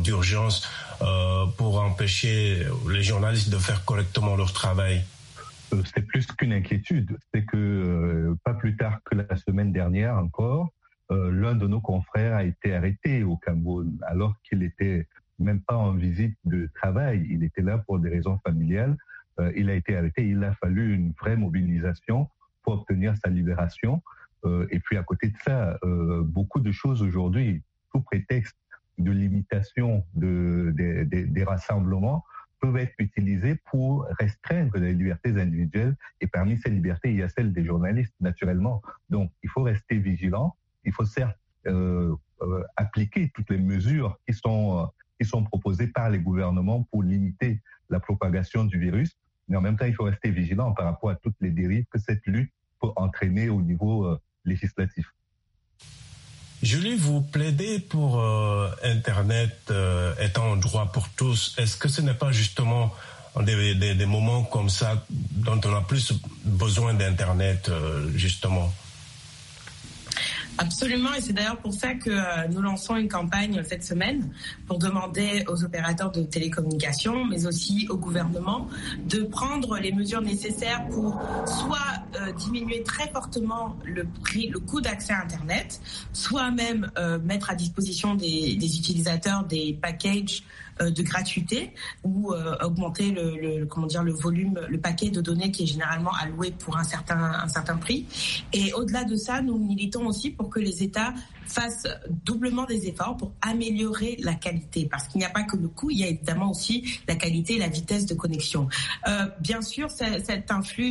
d'urgence pour empêcher les journalistes de faire correctement leur travail? C'est plus qu'une inquiétude. C'est que pas plus tard que la semaine dernière encore, l'un de nos confrères a été arrêté au Cameroun alors qu'il était même pas en visite de travail. Il était là pour des raisons familiales. Il a été arrêté. Il a fallu une vraie mobilisation pour obtenir sa libération. Et puis à côté de ça, beaucoup de choses aujourd'hui, sous prétexte de limitation des rassemblements, peuvent être utilisées pour restreindre les libertés individuelles. Et parmi ces libertés, il y a celle des journalistes, naturellement. Donc, il faut rester vigilant. Il faut certes appliquer toutes les mesures qui sont proposées par les gouvernements pour limiter la propagation du virus. Mais en même temps, il faut rester vigilant par rapport à toutes les dérives que cette lutte peut entraîner au niveau législatif. Julie, vous plaidez pour Internet étant un droit pour tous. Est-ce que ce n'est pas justement des moments comme ça dont on a plus besoin d'Internet, justement? Absolument, et c'est d'ailleurs pour ça que nous lançons une campagne cette semaine pour demander aux opérateurs de télécommunications, mais aussi au gouvernement, de prendre les mesures nécessaires pour soit diminuer très fortement le coût d'accès à Internet, soit même mettre à disposition des utilisateurs des packages de gratuité ou augmenter le volume, le paquet de données qui est généralement alloué pour un certain prix. Et au-delà de ça, nous militons aussi pour que les États fassent doublement des efforts pour améliorer la qualité, parce qu'il n'y a pas que le coût, il y a évidemment aussi la qualité et la vitesse de connexion. Bien sûr, cette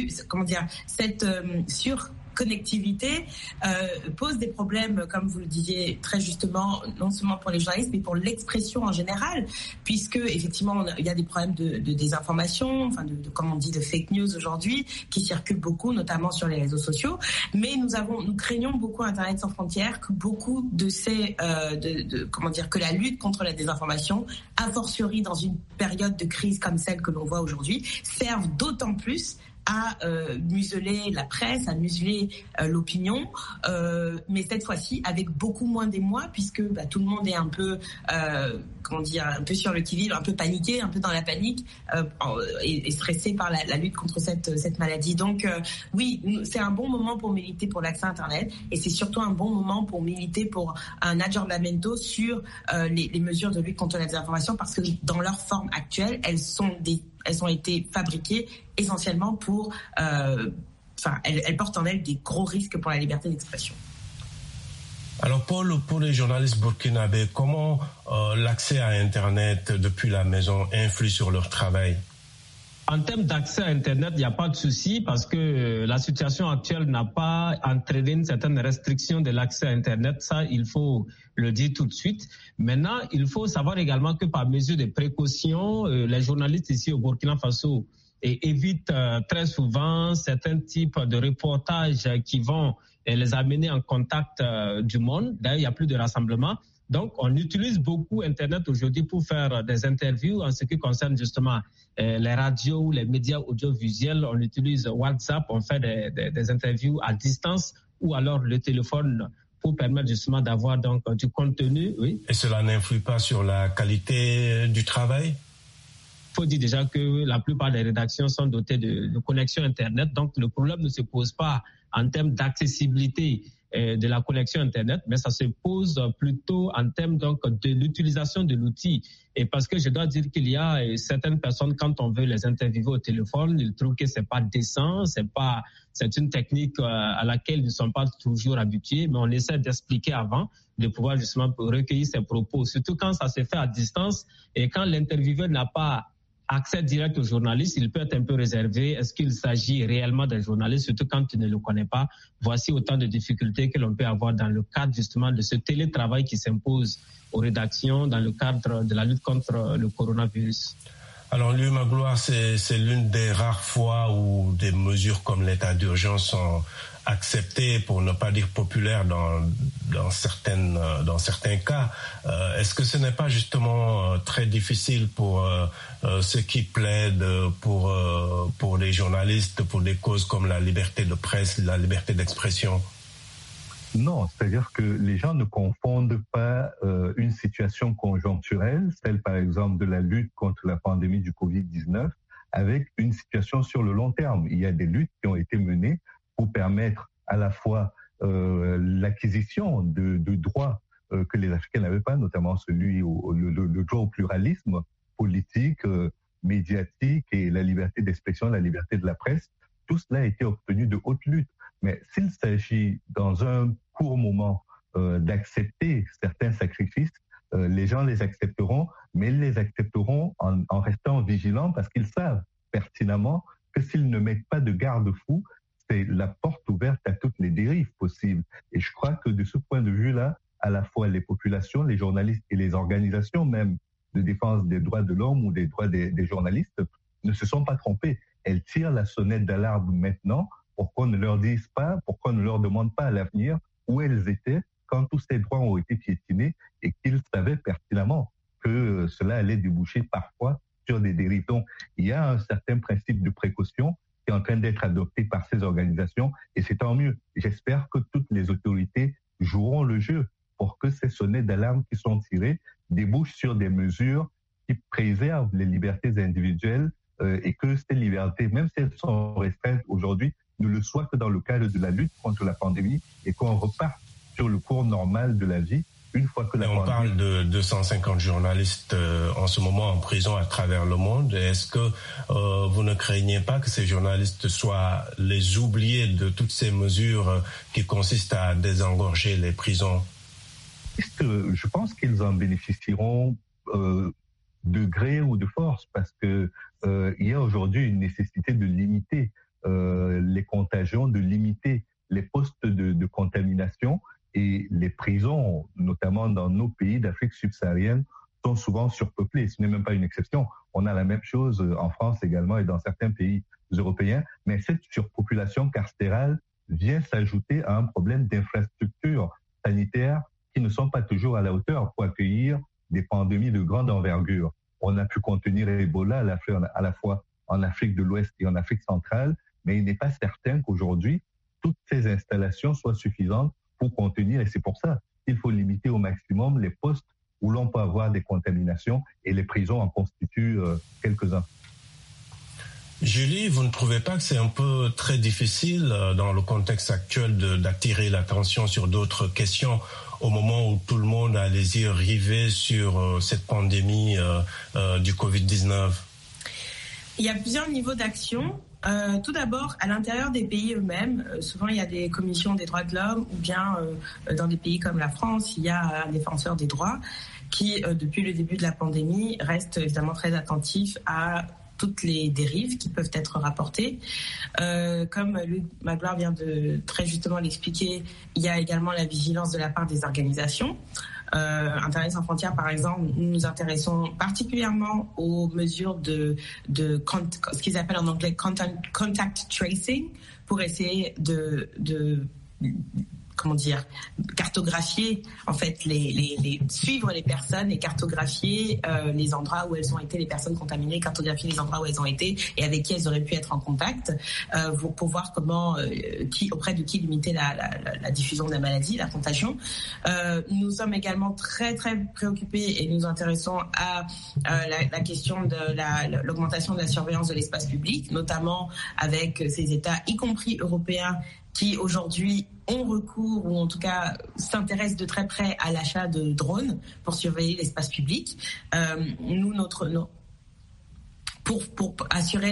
surconnectivité pose des problèmes, comme vous le disiez très justement, non seulement pour les journalistes, mais pour l'expression en général, puisque effectivement il y a des problèmes de désinformation, comme on dit, de fake news aujourd'hui, qui circulent beaucoup, notamment sur les réseaux sociaux. Mais nous craignons beaucoup Internet sans frontières, que beaucoup de ces que la lutte contre la désinformation, a fortiori dans une période de crise comme celle que l'on voit aujourd'hui, serve d'autant plus à museler la presse, à museler l'opinion, mais cette fois-ci avec beaucoup moins d'émoi, puisque tout le monde est un peu, un peu sur le qui-vive, un peu paniqué, un peu dans la panique, et stressé par la lutte contre cette maladie. Donc oui, c'est un bon moment pour militer pour l'accès à Internet, et c'est surtout un bon moment pour militer pour un aggiornamento sur les mesures de lutte contre la désinformation, parce que dans leur forme actuelle, elles ont été fabriquées essentiellement pour... elles portent en elles des gros risques pour la liberté d'expression. Alors Paul, pour les journalistes burkinabés, comment l'accès à Internet depuis la maison influe sur leur travail? En termes d'accès à Internet, il n'y a pas de souci parce que la situation actuelle n'a pas entraîné une certaine restriction de l'accès à Internet. Ça, il faut le dire tout de suite. Maintenant, il faut savoir également que par mesure de précaution, les journalistes ici au Burkina Faso évitent très souvent certains types de reportages qui vont les amener en contact du monde. D'ailleurs, il n'y a plus de rassemblement. Donc, on utilise beaucoup Internet aujourd'hui pour faire des interviews en ce qui concerne justement les radios, les médias audiovisuels. On utilise WhatsApp, on fait des interviews à distance ou alors le téléphone pour permettre justement d'avoir donc du contenu. Oui. Et cela n'influe pas sur la qualité du travail? Il faut dire déjà que la plupart des rédactions sont dotées de connexion Internet. Donc, le problème ne se pose pas en termes d'accessibilité de la connexion Internet, mais ça se pose plutôt en termes donc de l'utilisation de l'outil. Et parce que je dois dire qu'il y a certaines personnes, quand on veut les interviewer au téléphone, ils trouvent que c'est pas décent, c'est une technique à laquelle ils ne sont pas toujours habitués, mais on essaie d'expliquer avant, de pouvoir justement recueillir ces propos, surtout quand ça se fait à distance et quand l'intervieweur n'a pas accès direct aux journalistes, il peut être un peu réservé. Est-ce qu'il s'agit réellement d'un journaliste, surtout quand tu ne le connais pas? Voici autant de difficultés que l'on peut avoir dans le cadre justement de ce télétravail qui s'impose aux rédactions dans le cadre de la lutte contre le coronavirus. Alors, Louis Magloire, c'est l'une des rares fois où des mesures comme l'état d'urgence sont acceptées, pour ne pas dire populaires dans certains cas. Est-ce que ce n'est pas justement très difficile pour ceux qui plaident pour les journalistes, pour des causes comme la liberté de presse, la liberté d'expression? Non, c'est-à-dire que les gens ne confondent pas une situation conjoncturelle, celle par exemple de la lutte contre la pandémie du Covid-19, avec une situation sur le long terme. Il y a des luttes qui ont été menées pour permettre à la fois l'acquisition de droits que les Africains n'avaient pas, notamment le droit au pluralisme politique, médiatique et la liberté d'expression, la liberté de la presse. Tout cela a été obtenu de haute lutte. Mais s'il s'agit dans un court moment d'accepter certains sacrifices, les gens les accepteront, mais ils les accepteront en restant vigilants parce qu'ils savent pertinemment que s'ils ne mettent pas de garde-fous, c'est la porte ouverte à toutes les dérives possibles. Et je crois que de ce point de vue-là, à la fois les populations, les journalistes et les organisations même de défense des droits de l'homme ou des droits des journalistes ne se sont pas trompés. Elles tirent la sonnette d'alarme maintenant pour qu'on ne leur dise pas, pour qu'on ne leur demande pas à l'avenir où elles étaient quand tous ces droits ont été piétinés et qu'ils savaient pertinemment que cela allait déboucher parfois sur des dérives. Donc, il y a un certain principe de précaution qui est en train d'être adopté par ces organisations et c'est tant mieux. J'espère que toutes les autorités joueront le jeu pour que ces sonnettes d'alarme qui sont tirées débouchent sur des mesures qui préservent les libertés individuelles et que ces libertés, même si elles sont restreintes aujourd'hui, ne le soient que dans le cadre de la lutte contre la pandémie et qu'on reparte sur le cours normal de la vie une fois que la pandémie... On parle de 250 journalistes en ce moment en prison à travers le monde. Est-ce que vous ne craignez pas que ces journalistes soient les oubliés de toutes ces mesures qui consistent à désengorger les prisons? Je pense qu'ils en bénéficieront de gré ou de force parce que il y a aujourd'hui une nécessité de limiter les contagions, de limiter les postes de contamination et les prisons, notamment dans nos pays d'Afrique subsaharienne, sont souvent surpeuplées. Ce n'est même pas une exception. On a la même chose en France également et dans certains pays européens, mais cette surpopulation carcérale vient s'ajouter à un problème d'infrastructure sanitaire qui ne sont pas toujours à la hauteur pour accueillir des pandémies de grande envergure. On a pu contenir Ebola à la fois en Afrique de l'Ouest et en Afrique centrale, mais il n'est pas certain qu'aujourd'hui, toutes ces installations soient suffisantes pour contenir, et c'est pour ça qu'il faut limiter au maximum les postes où l'on peut avoir des contaminations, et les prisons en constituent quelques-uns. Julie, vous ne trouvez pas que c'est un peu très difficile dans le contexte actuel d'attirer l'attention sur d'autres questions au moment où tout le monde a les yeux rivés sur cette pandémie du Covid-19? Il y a plusieurs niveaux d'action. Tout d'abord, à l'intérieur des pays eux-mêmes, souvent il y a des commissions des droits de l'homme ou bien dans des pays comme la France, il y a un défenseur des droits qui, depuis le début de la pandémie, reste évidemment très attentif à toutes les dérives qui peuvent être rapportées. Comme Luc Magloire vient de très justement l'expliquer, il y a également la vigilance de la part des organisations. Internet sans frontières, par exemple, nous nous intéressons particulièrement aux mesures de ce qu'ils appellent en anglais contact tracing, pour essayer de cartographier, en fait, suivre les personnes et cartographier les endroits où elles ont été, les personnes contaminées, cartographier les endroits où elles ont été et avec qui elles auraient pu être en contact pour voir comment, auprès de qui limiter la diffusion de la maladie, la contagion. Nous sommes également très, très préoccupés et nous intéressons à la question de l'augmentation de la surveillance de l'espace public, notamment avec ces États, y compris européens, qui aujourd'hui ont recours ou en tout cas s'intéressent de très près à l'achat de drones pour surveiller l'espace public. Pour assurer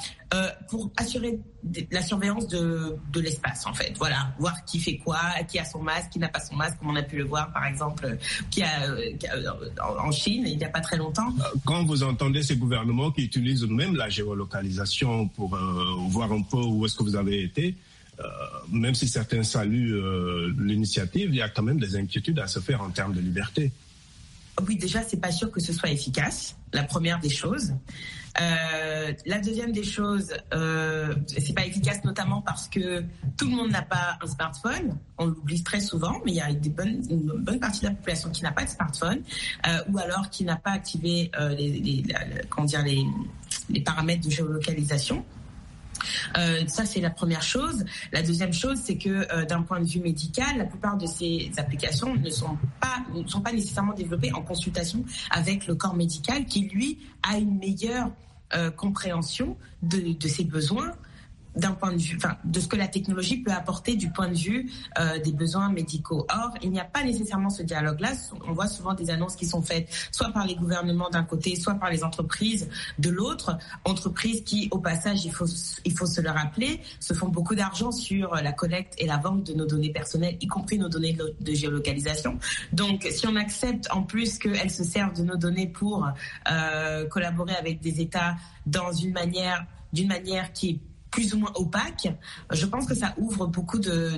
la surveillance de l'espace, en fait. Voilà, voir qui fait quoi, qui a son masque, qui n'a pas son masque, comme on a pu le voir par exemple en Chine il n'y a pas très longtemps. Quand vous entendez ces gouvernements qui utilisent même la géolocalisation pour voir un peu où est-ce que vous avez été, même si certains saluent l'initiative, il y a quand même des inquiétudes à se faire en termes de liberté. Oui, déjà, c'est pas sûr que ce soit efficace, la première des choses. La deuxième des choses, c'est pas efficace notamment parce que tout le monde n'a pas un smartphone. On l'oublie très souvent, mais il y a une bonne partie de la population qui n'a pas de smartphone ou alors qui n'a pas activé les paramètres de géolocalisation. Ça, c'est la première chose. La deuxième chose, c'est que d'un point de vue médical, la plupart de ces applications ne sont pas nécessairement développées en consultation avec le corps médical qui, lui, a une meilleure compréhension de ses besoins, d'un point de vue, de ce que la technologie peut apporter du point de vue des besoins médicaux. Or, il n'y a pas nécessairement ce dialogue-là. On voit souvent des annonces qui sont faites soit par les gouvernements d'un côté, soit par les entreprises de l'autre. Entreprises qui, au passage, il faut se le rappeler, se font beaucoup d'argent sur la collecte et la vente de nos données personnelles, y compris nos données de géolocalisation. Donc, si on accepte en plus qu'elles se servent de nos données pour collaborer avec des États d'une manière qui est plus ou moins opaque, je pense que ça ouvre beaucoup ça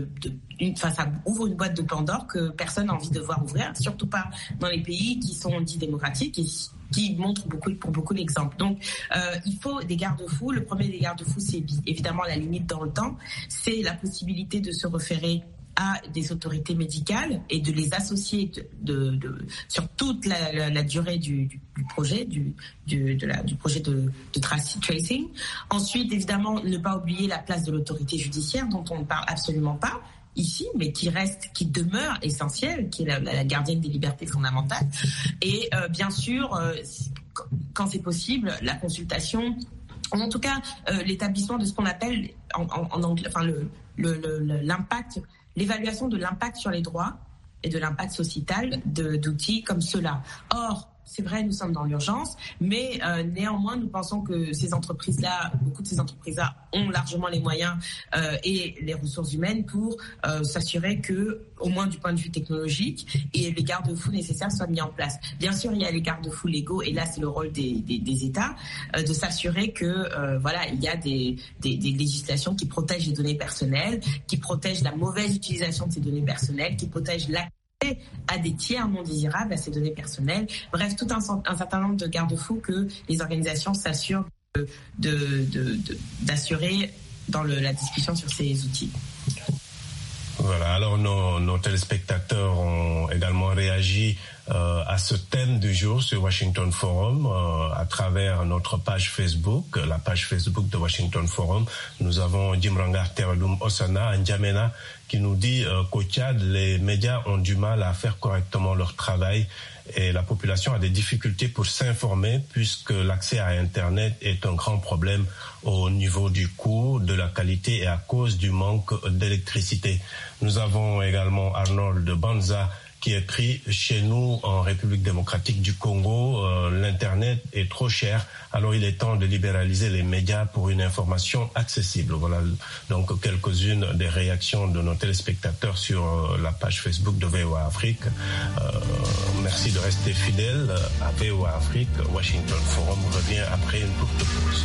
ouvre une boîte de Pandore que personne n'a envie de voir ouvrir, surtout pas dans les pays qui sont dits démocratiques et qui montrent pour beaucoup d'exemples. Donc, il faut des garde-fous. Le premier des garde-fous, c'est évidemment la limite dans le temps. C'est la possibilité de se référer à des autorités médicales et de les associer sur toute la durée du projet, du projet de tracing. Ensuite, évidemment, ne pas oublier la place de l'autorité judiciaire dont on ne parle absolument pas ici, mais qui demeure essentielle, qui est la gardienne des libertés fondamentales. Et bien sûr, quand c'est possible, la consultation, en tout cas l'établissement de ce qu'on appelle en anglais, l'impact, l'évaluation de l'impact sur les droits et de l'impact sociétal d'outils comme ceux-là. Or, c'est vrai, nous sommes dans l'urgence, mais néanmoins, nous pensons que beaucoup de ces entreprises-là ont largement les moyens et les ressources humaines pour s'assurer que, au moins du point de vue technologique, et les garde-fous nécessaires soient mis en place. Bien sûr, il y a les garde-fous légaux, et là, c'est le rôle des États de s'assurer que, il y a des législations qui protègent les données personnelles, qui protègent la mauvaise utilisation de ces données personnelles, qui protègent à des tiers non désirables à ces données personnelles. Bref, tout un certain nombre de garde-fous que les organisations s'assurent d'assurer dans la discussion sur ces outils. Voilà, alors nos téléspectateurs ont également réagi à ce thème du jour sur Washington Forum à travers notre page Facebook, la page Facebook de Washington Forum. Nous avons Jimrangar Terelum Osana N'Djamena qui nous dit qu'au Tchad, les médias ont du mal à faire correctement leur travail et la population a des difficultés pour s'informer puisque l'accès à Internet est un grand problème au niveau du coût, de la qualité et à cause du manque d'électricité. Nous avons également Arnold Banza qui écrit « Chez nous, en République démocratique du Congo, l'Internet est trop cher, alors il est temps de libéraliser les médias pour une information accessible. » Voilà donc quelques-unes des réactions de nos téléspectateurs sur la page Facebook de VOA Afrique. Merci de rester fidèles à VOA Afrique. Washington Forum revient après une courte pause.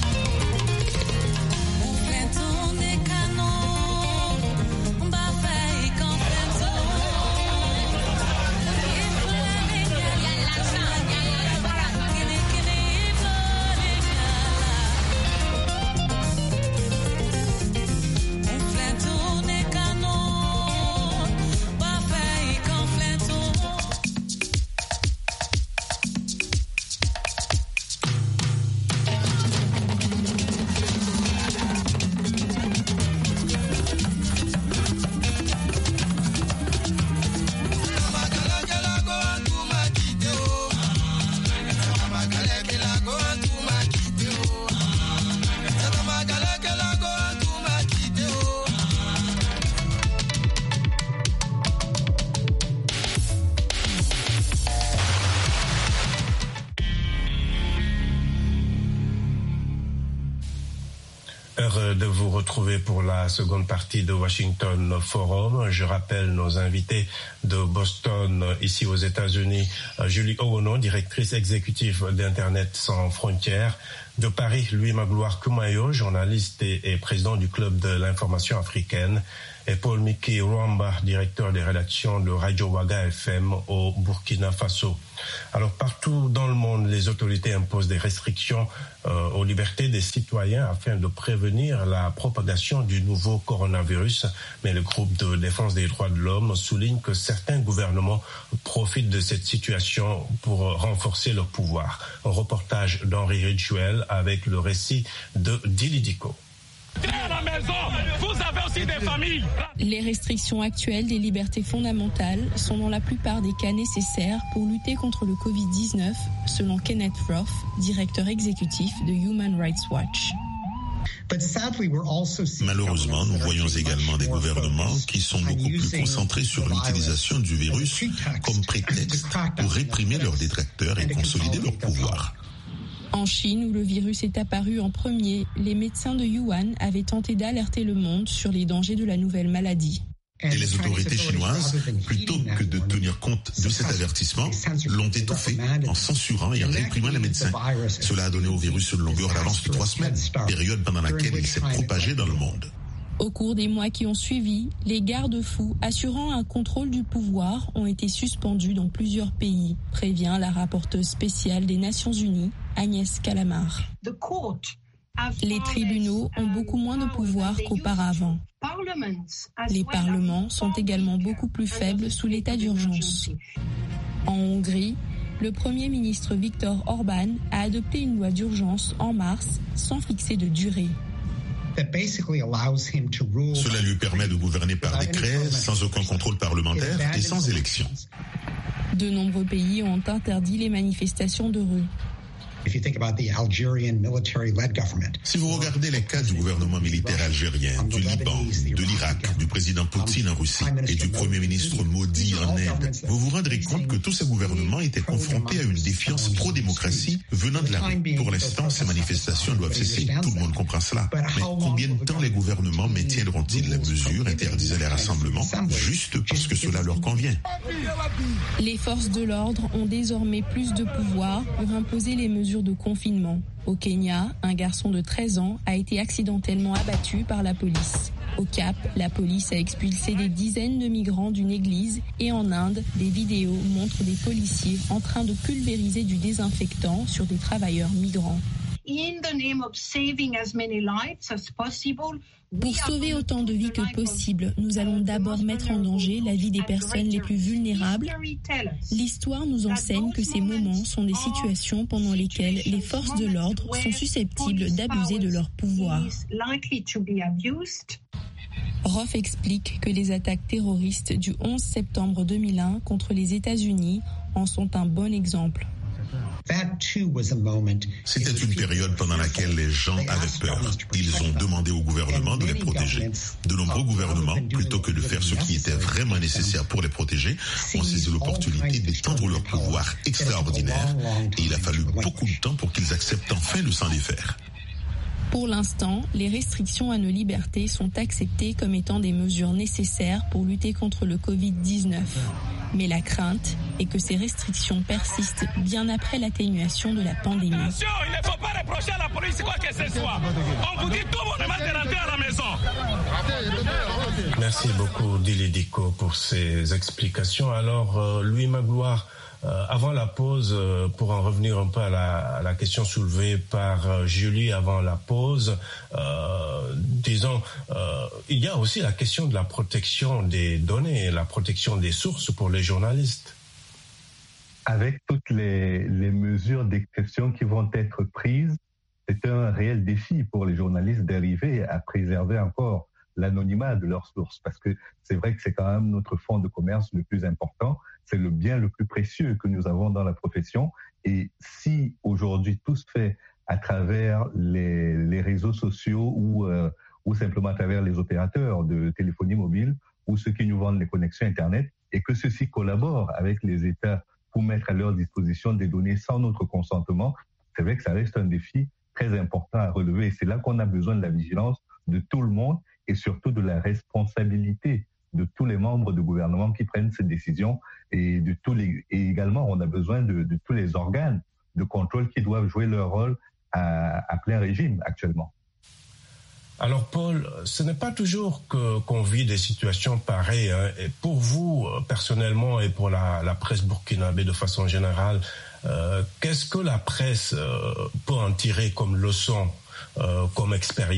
De vous retrouver pour la seconde partie de Washington Forum. Je rappelle nos invités de Boston, ici aux États-Unis, Julie Owono, directrice exécutive d'Internet sans frontières. De Paris, Louis Magloire Kumayo, journaliste et président du Club de l'information africaine. Et Paul Miki Rwamba, directeur des rédactions de Radio Waga FM au Burkina Faso. Alors partout dans le monde, les autorités imposent des restrictions aux libertés des citoyens afin de prévenir la propagation du nouveau coronavirus. Mais le groupe de défense des droits de l'homme souligne que certains gouvernements profitent de cette situation pour renforcer leur pouvoir. Un reportage d'Henri Ridgewell avec le récit de Dili Diko. À la maison, vous avez aussi des familles. Les restrictions actuelles des libertés fondamentales sont dans la plupart des cas nécessaires pour lutter contre le Covid-19, selon Kenneth Roth, directeur exécutif de Human Rights Watch. Malheureusement, nous voyons également des gouvernements qui sont beaucoup plus concentrés sur l'utilisation du virus comme prétexte pour réprimer leurs détracteurs et consolider leur pouvoir. En Chine, où le virus est apparu en premier, les médecins de Wuhan avaient tenté d'alerter le monde sur les dangers de la nouvelle maladie. Et les autorités chinoises, plutôt que de tenir compte de cet avertissement, l'ont étouffé en censurant et en réprimant les médecins. Cela a donné au virus une longueur d'avance de 3 semaines, période pendant laquelle il s'est propagé dans le monde. Au cours des mois qui ont suivi, les garde-fous assurant un contrôle du pouvoir ont été suspendus dans plusieurs pays, prévient la rapporteuse spéciale des Nations Unies, Agnès Calamard. Les tribunaux ont beaucoup moins de pouvoir qu'auparavant. Les parlements sont également beaucoup plus faibles sous l'état d'urgence. En Hongrie, le Premier ministre Viktor Orban a adopté une loi d'urgence en mars sans fixer de durée. Cela lui permet de gouverner par décret, sans aucun contrôle parlementaire et sans élection. De nombreux pays ont interdit les manifestations de rue. Si vous regardez les cas du gouvernement militaire algérien, du Liban, de l'Irak, du président Poutine en Russie et du premier ministre Modi en Inde, vous vous rendrez compte que tous ces gouvernements étaient confrontés à une défiance pro-démocratie venant de la rue. Pour l'instant, ces manifestations doivent cesser. Tout le monde comprend cela. Mais combien de temps les gouvernements maintiendront-ils les mesures interdisant les rassemblements juste parce que cela leur convient? Les forces de l'ordre ont désormais plus de pouvoir pour imposer les mesures de confinement. Au Kenya, un garçon de 13 ans a été accidentellement abattu par la police. Au Cap, la police a expulsé des dizaines de migrants d'une église et en Inde, des vidéos montrent des policiers en train de pulvériser du désinfectant sur des travailleurs migrants. Pour sauver autant de vies que possible, nous allons d'abord mettre en danger la vie des personnes les plus vulnérables. L'histoire nous enseigne que ces moments sont des situations pendant lesquelles les forces de l'ordre sont susceptibles d'abuser de leur pouvoir. Roth explique que les attaques terroristes du 11 septembre 2001 contre les États-Unis en sont un bon exemple. C'était une période pendant laquelle les gens avaient peur. Ils ont demandé au gouvernement de les protéger. De nombreux gouvernements, plutôt que de faire ce qui était vraiment nécessaire pour les protéger, ont saisi l'opportunité d'étendre leur pouvoir extraordinaire. Et il a fallu beaucoup de temps pour qu'ils acceptent enfin de s'en défaire. Pour l'instant, les restrictions à nos libertés sont acceptées comme étant des mesures nécessaires pour lutter contre le Covid-19. Mais la crainte est que ces restrictions persistent bien après l'atténuation de la pandémie. Attention, il ne faut pas reprocher à la police quoi que ce soit. On vous dit tout bonnement de rentrer à la maison. Merci beaucoup, Dili Diko, pour ces explications. Alors, Louis Magloire, avant la pause, pour en revenir un peu à la question soulevée par Julie avant la pause, disons, il y a aussi la question de la protection des données, la protection des sources pour les journalistes. Avec toutes les mesures d'exception qui vont être prises, c'est un réel défi pour les journalistes d'arriver à préserver encore l'anonymat de leurs sources, parce que c'est vrai que c'est quand même notre fonds de commerce le plus important, c'est le bien le plus précieux que nous avons dans la profession. Et si aujourd'hui tout se fait à travers les réseaux sociaux ou simplement à travers les opérateurs de téléphonie mobile ou ceux qui nous vendent les connexions Internet, et que ceux-ci collaborent avec les États pour mettre à leur disposition des données sans notre consentement, c'est vrai que ça reste un défi très important à relever. Et c'est là qu'on a besoin de la vigilance de tout le monde et surtout de la responsabilité de tous les membres du gouvernement qui prennent ces décisions et également on a besoin de tous les organes de contrôle qui doivent jouer leur rôle à plein régime actuellement. Alors Paul, ce n'est pas toujours qu'on vit des situations pareilles. Hein. Et pour vous, personnellement, et pour la presse burkinabé de façon générale, qu'est-ce que la presse peut en tirer comme leçon, comme expérience ?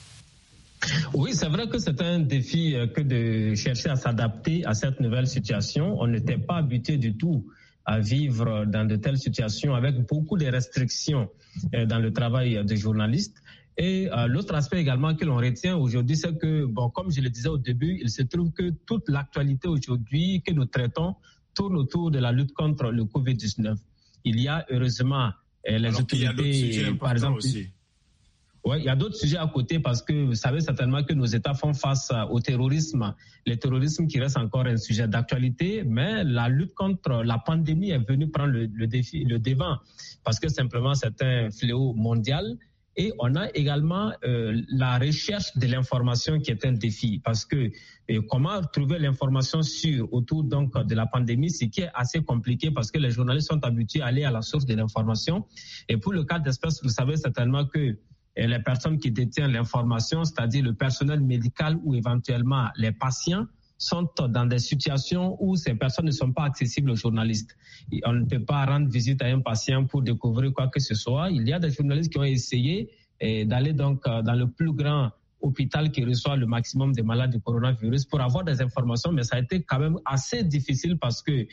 Oui, c'est vrai que c'est un défi que de chercher à s'adapter à cette nouvelle situation. On n'était pas habitué du tout à vivre dans de telles situations avec beaucoup de restrictions dans le travail des journalistes. Et l'autre aspect également que l'on retient aujourd'hui, c'est que, bon, comme je le disais au début, il se trouve que toute l'actualité aujourd'hui que nous traitons tourne autour de la lutte contre le Covid-19. Il y a heureusement les autorités, par exemple. Aussi. Oui, il y a d'autres sujets à côté parce que vous savez certainement que nos États font face au terrorisme. Le terrorisme qui reste encore un sujet d'actualité, mais la lutte contre la pandémie est venue prendre le devant parce que simplement c'est un fléau mondial. Et on a également la recherche de l'information qui est un défi parce que comment trouver l'information sûre autour donc de la pandémie, ce qui est assez compliqué parce que les journalistes sont habitués à aller à la source de l'information. Et pour le cas d'espèce, vous savez certainement que les personnes qui détiennent l'information, c'est-à-dire le personnel médical ou éventuellement les patients, sont dans des situations où ces personnes ne sont pas accessibles aux journalistes. Et on ne peut pas rendre visite à un patient pour découvrir quoi que ce soit. Il y a des journalistes qui ont essayé d'aller donc dans le plus grand hôpital qui reçoit le maximum de malades du coronavirus pour avoir des informations, mais ça a été quand même assez difficile parce que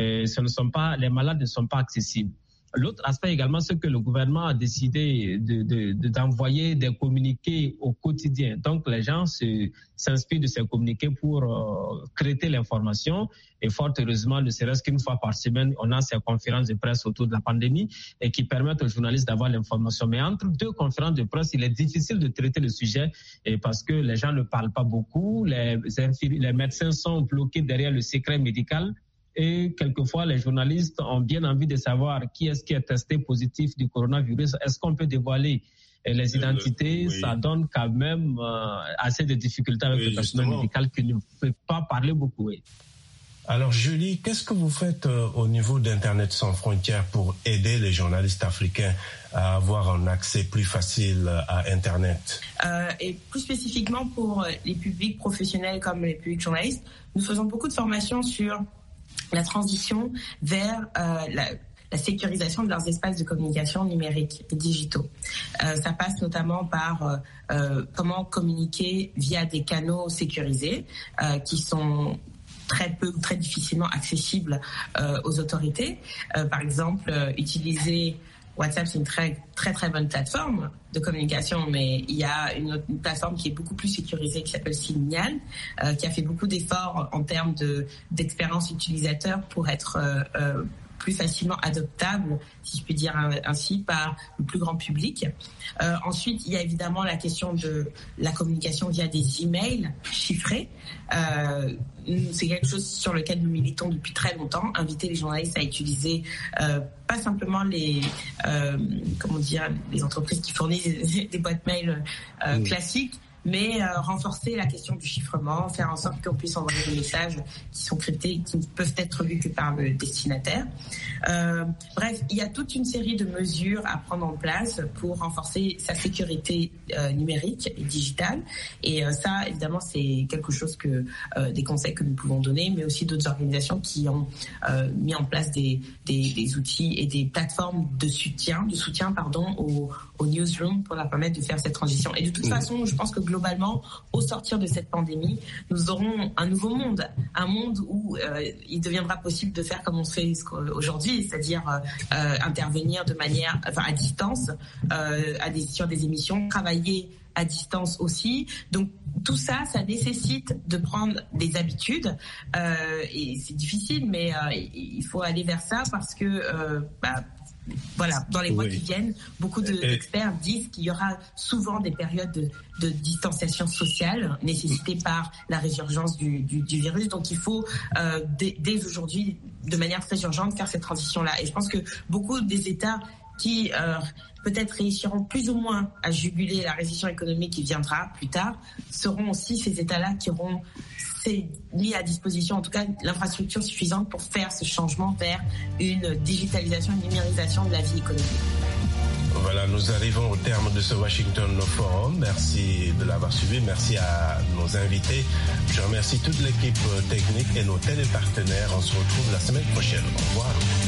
les malades ne sont pas accessibles. L'autre aspect également, c'est que le gouvernement a décidé d'envoyer des communiqués au quotidien. Donc, les gens s'inspirent de ces communiqués pour traiter l'information. Et fort heureusement, ne serait-ce qu'une fois par semaine, on a ces conférences de presse autour de la pandémie et qui permettent aux journalistes d'avoir l'information. Mais entre deux conférences de presse, il est difficile de traiter le sujet parce que les gens ne parlent pas beaucoup. Les médecins sont bloqués derrière le secret médical. Et quelquefois, les journalistes ont bien envie de savoir qui est-ce qui est testé positif du coronavirus. Est-ce qu'on peut dévoiler les identités? Oui. Ça donne quand même assez de difficultés avec le personnel médical qui ne peut pas parler beaucoup. Oui. Alors Julie, qu'est-ce que vous faites au niveau d'Internet sans frontières pour aider les journalistes africains à avoir un accès plus facile à Internet? Et plus spécifiquement pour les publics professionnels comme les publics journalistes, nous faisons beaucoup de formations sur la transition vers la sécurisation de leurs espaces de communication numériques et digitaux. Ça passe notamment par comment communiquer via des canaux sécurisés qui sont très difficilement accessibles aux autorités. Par exemple, utiliser WhatsApp, c'est une très bonne plateforme de communication, mais il y a une plateforme qui est beaucoup plus sécurisée qui s'appelle Signal, qui a fait beaucoup d'efforts en termes d'expérience utilisateur pour être plus facilement adoptable, si je puis dire ainsi, par le plus grand public. Ensuite, il y a évidemment la question de la communication via des emails chiffrés. C'est quelque chose sur lequel nous militons depuis très longtemps. Inviter les journalistes à utiliser pas simplement les entreprises qui fournissent des boîtes mail classiques, mais renforcer la question du chiffrement, faire en sorte qu'on puisse envoyer des messages qui sont cryptés et qui ne peuvent être lus que par le destinataire. Bref, il y a toute une série de mesures à prendre en place pour renforcer sa sécurité numérique et digitale. Et ça, évidemment, c'est quelque chose que des conseils que nous pouvons donner, mais aussi d'autres organisations qui ont mis en place des outils et des plateformes de soutien aux newsrooms pour leur permettre de faire cette transition. Et de toute façon, je pense que globalement, au sortir de cette pandémie, nous aurons un nouveau monde, un monde où il deviendra possible de faire comme on fait aujourd'hui, c'est-à-dire intervenir de manière, à distance, sur des émissions, travailler à distance aussi. Donc tout ça, ça nécessite de prendre des habitudes et c'est difficile, mais il faut aller vers ça parce que dans les mois qui viennent, beaucoup d'experts disent qu'il y aura souvent des périodes de distanciation sociale nécessitées par la résurgence du virus. Donc il faut dès aujourd'hui, de manière très urgente, faire cette transition-là. Et je pense que beaucoup des États qui peut-être réussiront plus ou moins à juguler la récession économique qui viendra plus tard, seront aussi ces États-là qui auront mis à disposition, en tout cas, l'infrastructure suffisante pour faire ce changement vers une digitalisation, une numérisation de la vie économique. Voilà, nous arrivons au terme de ce Washington Forum. Merci de l'avoir suivi. Merci à nos invités. Je remercie toute l'équipe technique et nos télépartenaires. On se retrouve la semaine prochaine. Au revoir.